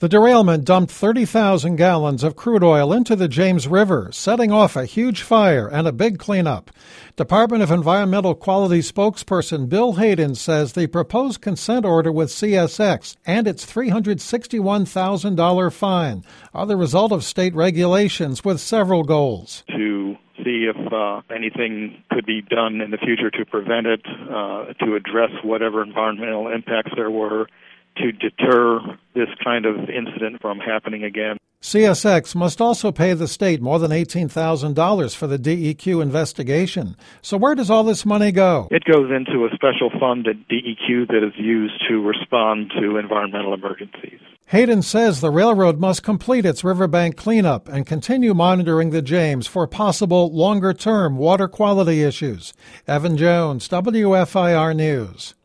The derailment dumped 30,000 gallons of crude oil into the James River, setting off a huge fire and a big cleanup. Department of Environmental Quality spokesperson Bill Hayden says the proposed consent order with CSX and its $361,000 fine are the result of state regulations with several goals. To see if anything could be done in the future to prevent it, to address whatever environmental impacts there were, to deter this kind of incident from happening again. CSX must also pay the state more than $18,000 for the DEQ investigation. So where does all this money go? It goes into a special fund at DEQ that is used to respond to environmental emergencies. Hayden says the railroad must complete its riverbank cleanup and continue monitoring the James for possible longer-term water quality issues. Evan Jones, WFIR News.